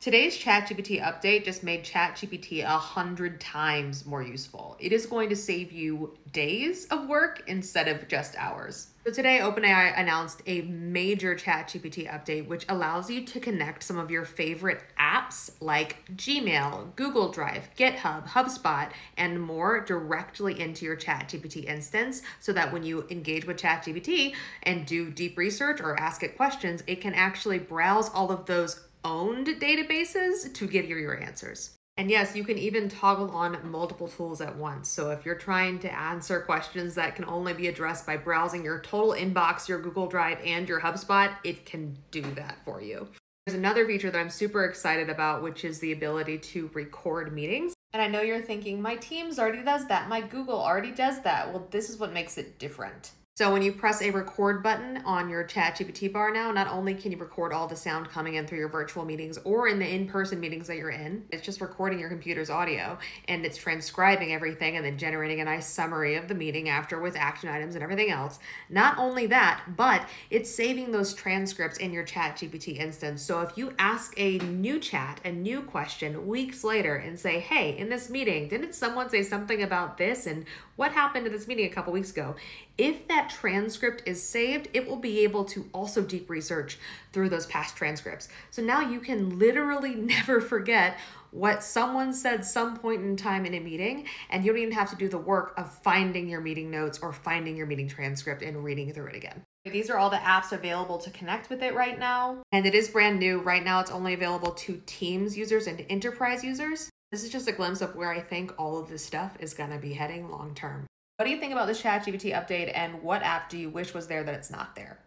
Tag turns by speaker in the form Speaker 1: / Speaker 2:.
Speaker 1: Today's ChatGPT update just made ChatGPT 100 times more useful. It is going to save you days of work instead of just hours. So today, OpenAI announced a major ChatGPT update, which allows you to connect some of your favorite apps like Gmail, Google Drive, GitHub, HubSpot, and more directly into your ChatGPT instance so that when you engage with ChatGPT and do deep research or ask it questions, it can actually browse all of those owned databases to give you your answers. And yes, you can even toggle on multiple tools at once. So if you're trying to answer questions that can only be addressed by browsing your total inbox, your Google Drive, and your HubSpot, it can do that for you. There's another feature that I'm super excited about, which is the ability to record meetings. And I know you're thinking, my Teams already does that, my Google already does that. Well, this is what makes it different. So when you press a record button on your ChatGPT bar now, not only can you record all the sound coming in through your virtual meetings or in the in-person meetings that you're in, it's just recording your computer's audio and it's transcribing everything and then generating a nice summary of the meeting after with action items and everything else. Not only that, but it's saving those transcripts in your ChatGPT instance. So if you ask a new chat, a new question weeks later and say, hey, in this meeting, didn't someone say something about this? And what happened to this meeting a couple weeks ago? If that transcript is saved, it will be able to also deep research through those past transcripts. So now you can literally never forget what someone said some point in time in a meeting, and you don't even have to do the work of finding your meeting notes or finding your meeting transcript and reading through it again. These are all the apps available to connect with it right now, and it is brand new. Right now, it's only available to Teams users and enterprise users. This is just a glimpse of where I think all of this stuff is going to be heading long term. What do you think about this ChatGPT update, and what app do you wish was there that it's not there?